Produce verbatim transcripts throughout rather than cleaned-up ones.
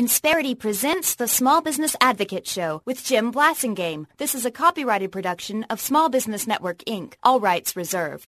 Insperity presents the Small Business Advocate Show with Jim Blasingame. This is a copyrighted production of Small Business Network, Incorporated. All rights reserved.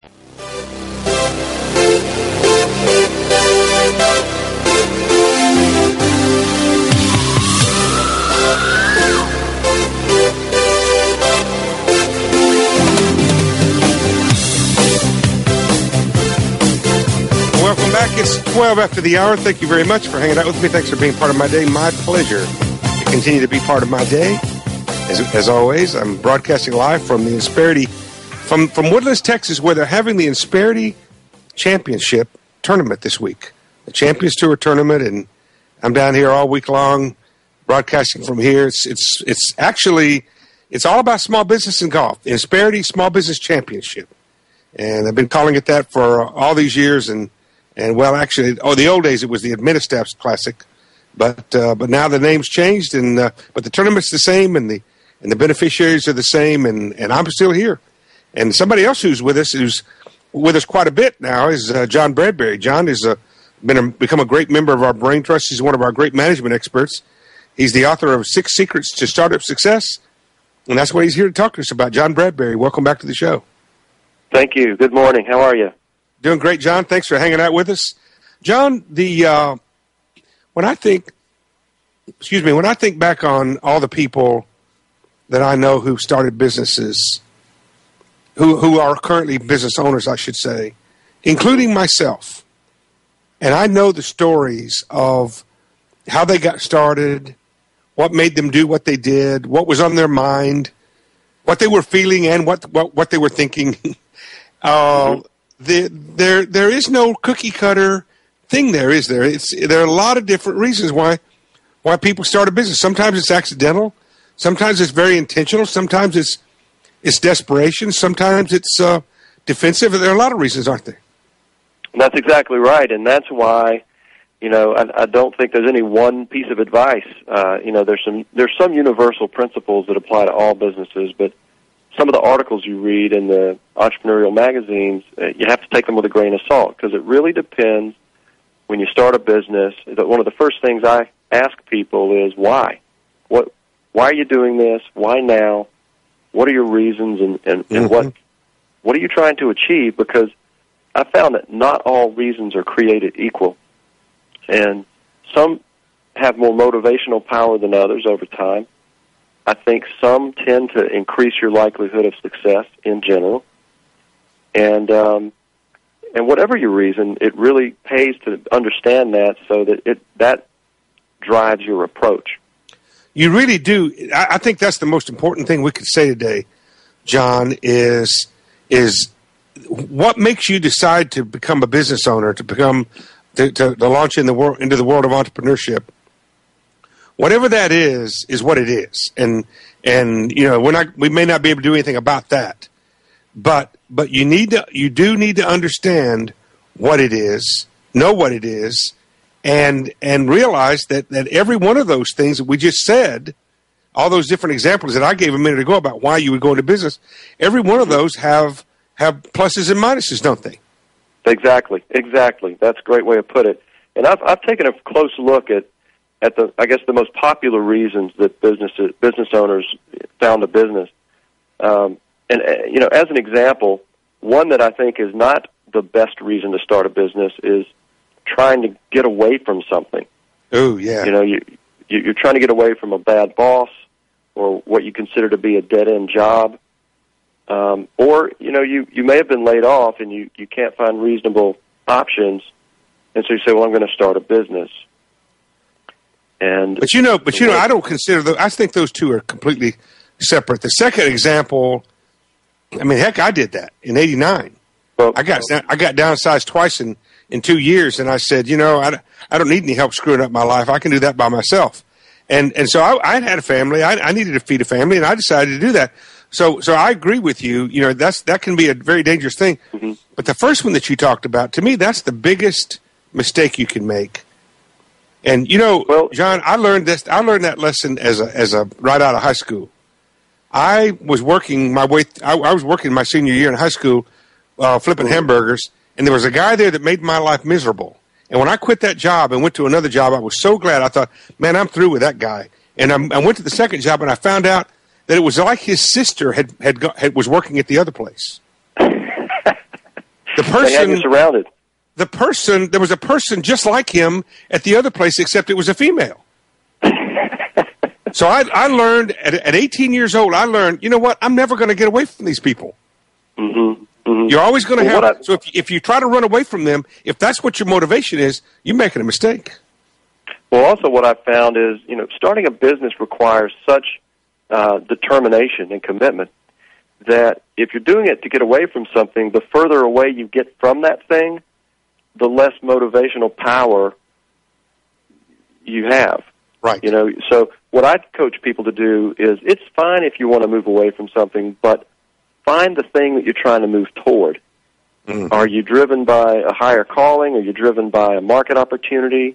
Welcome back. It's twelve after the hour. Thank you very much for hanging out with me. Thanks for being part of my day. My pleasure to continue to be part of my day. As, as always, I'm broadcasting live from the Insperity, from, from Woodlands, Texas, where they're having the Insperity Championship tournament this week. The Champions Tour tournament, and I'm down here all week long broadcasting from here. It's it's it's actually, it's all about small business and golf. The Insperity Small Business Championship. And I've been calling it that for all these years, and And, well, actually, oh, the old days, it was the Administaps Classic. But uh, but now the name's changed, and uh, but the tournament's the same, and the and the beneficiaries are the same, and, and I'm still here. And somebody else who's with us, who's with us quite a bit now, is uh, John Bradbury. John has uh, been a, become a great member of our Brain Trust. He's one of our great management experts. He's the author of Six Secrets to Startup Success, and that's what he's here to talk to us about. John Bradbury, welcome back to the show. Thank you. Good morning. How are you? Doing great, John. Thanks for hanging out with us. John, the uh, when I think, excuse me, when I think back on all the people that I know who started businesses, who who are currently business owners, I should say, including myself, and I know the stories of how they got started, what made them do what they did, what was on their mind, what they were feeling, and what what, what they were thinking. uh, mm-hmm. The, there, there is no cookie cutter thing there, is there? It's, there are a lot of different reasons why, why people start a business. Sometimes it's accidental. Sometimes it's very intentional. Sometimes it's, it's desperation. Sometimes it's uh, defensive. There are a lot of reasons, aren't there? That's exactly right, and that's why, you know, I, I don't think there's any one piece of advice. Uh, you know, there's some there's some universal principles that apply to all businesses, but some of the articles you read in the entrepreneurial magazines, uh, you have to take them with a grain of salt, because it really depends when you start a business. One of the first things I ask people is why. What? Why are you doing this? Why now? What are your reasons, and, and, and mm-hmm. what what are you trying to achieve? Because I found that not all reasons are created equal, and some have more motivational power than others over time. I think some tend to increase your likelihood of success in general. And um, and whatever your reason, it really pays to understand that, so that it that drives your approach. You really do. I, I think that's the most important thing we could say today, John, is is what makes you decide to become a business owner, to become to, to, to launch in the world into the world of entrepreneurship. Whatever that is, is what it is, and and you know we're not we may not be able to do anything about that, but but you need to you do need to understand what it is, know what it is, and and realize that that every one of those things that we just said, all those different examples that I gave a minute ago about why you would go into business, every one of those have have pluses and minuses, don't they? Exactly, exactly. That's a great way to put it. And I've I've taken a close look at. At the, I guess, the most popular reasons that business business owners found a business, um, and uh, you know, as an example, one that I think is not the best reason to start a business is trying to get away from something. Oh yeah, you know, you you're trying to get away from a bad boss, or what you consider to be a dead end job, um, or you know, you you may have been laid off and you you can't find reasonable options, and so you say, well, I'm going to start a business. And but you know, but you know, I don't consider those. I think those two are completely separate. The second example, I mean, heck, I did that in eighty-nine. Well, I got I got downsized twice in, in two years, and I said, you know, I, I don't need any help screwing up my life. I can do that by myself. And and so I, I had a family. I, I needed to feed a family, and I decided to do that. So so I agree with you. You know, that's that can be a very dangerous thing. Mm-hmm. But the first one that you talked about, to me, that's the biggest mistake you can make. And you know, well, John, I learned this. I learned that lesson as a as a right out of high school. I was working my way. I, I was working my senior year in high school, uh, flipping hamburgers, and there was a guy there that made my life miserable. And when I quit that job and went to another job, I was so glad. I thought, man, I'm through with that guy. And I'm, I went to the second job, and I found out that it was like his sister had, had, got, had was working at the other place. The person, they had you surrounded. The person, there was a person just like him at the other place, except it was a female. So I, I learned at, at eighteen years old. I learned, you know what? I'm never going to get away from these people. Mm-hmm. Mm-hmm. You're always going to well, have. I, so if if you try to run away from them, if that's what your motivation is, you're making a mistake. Well, also what I've found is, you know, starting a business requires such uh, determination and commitment that if you're doing it to get away from something, the further away you get from that thing, the less motivational power you have. Right. You know, so what I coach people to do is it's fine if you want to move away from something, but find the thing that you're trying to move toward. Mm-hmm. Are you driven by a higher calling? Are you driven by a market opportunity?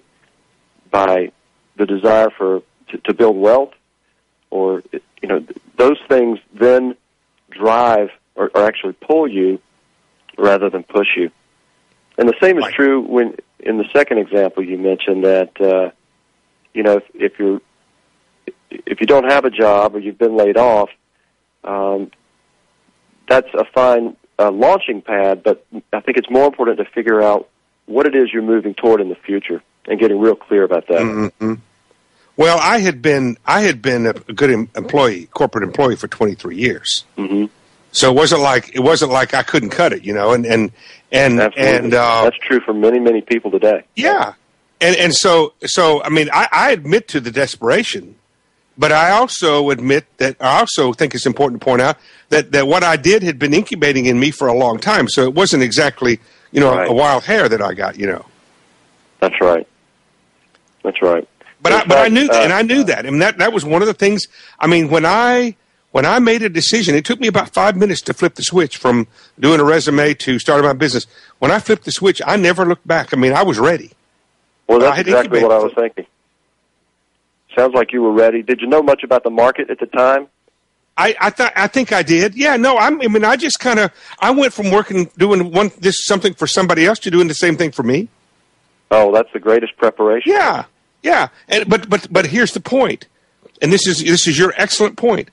By the desire for to, to build wealth? Or, you know, those things then drive or, or actually pull you rather than push you. And the same is right. true when in the second example you mentioned that, uh, you know, if, if you're if you don't have a job or you've been laid off, um, that's a fine uh, launching pad. But I think it's more important to figure out what it is you're moving toward in the future and getting real clear about that. Mm-hmm. Well, I had been I had been a good employee, corporate employee for twenty-three years. Mm-hmm. So it wasn't like it wasn't like I couldn't cut it, you know. And and and Absolutely. and uh, that's true for many many people today. Yeah, and and so so I mean I, I admit to the desperation, but I also admit that I also think it's important to point out that that what I did had been incubating in me for a long time. So it wasn't exactly you know right. a wild hair that I got, you know. That's right. That's right. But I, fact, but I knew that, uh, and I knew that, I mean that that was one of the things. I mean, when I when I made a decision, it took me about five minutes to flip the switch from doing a resume to starting my business. When I flipped the switch, I never looked back. I mean, I was ready. Well, that's exactly what I was thinking. Sounds like you were ready. Did you know much about the market at the time? I, I thought I think I did. Yeah, no, I'm, I mean, I just kind of I went from working doing one this something for somebody else to doing the same thing for me. Oh, that's the greatest preparation. Yeah, yeah. And but but but here's the point, and this is this is your excellent point.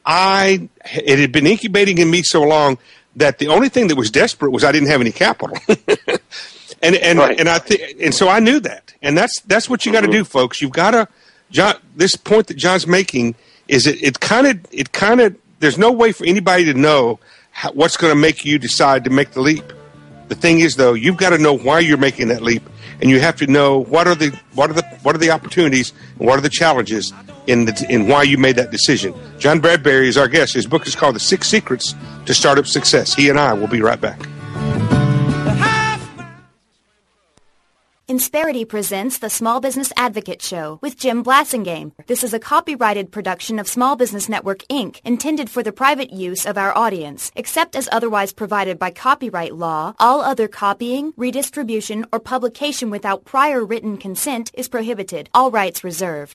I it had been incubating in me so long that the only thing that was desperate was I didn't have any capital, and and right. and I th- and so I knew that, and that's that's what you got to mm-hmm. do, folks. You've got to John. This point that John's making is it it kind of it kind of there's no way for anybody to know how, what's going to make you decide to make the leap. The thing is, though, you've got to know why you're making that leap, and you have to know what are the what are the what are the opportunities and what are the challenges in the in why you made that decision. John Bradbury is our guest. His book is called The Six Secrets to Startup Success. He and I will be right back. Insperity presents the Small Business Advocate Show with Jim Blasingame. This is a copyrighted production of Small Business Network, Incorporated, intended for the private use of our audience. Except as otherwise provided by copyright law, all other copying, redistribution, or publication without prior written consent is prohibited. All rights reserved.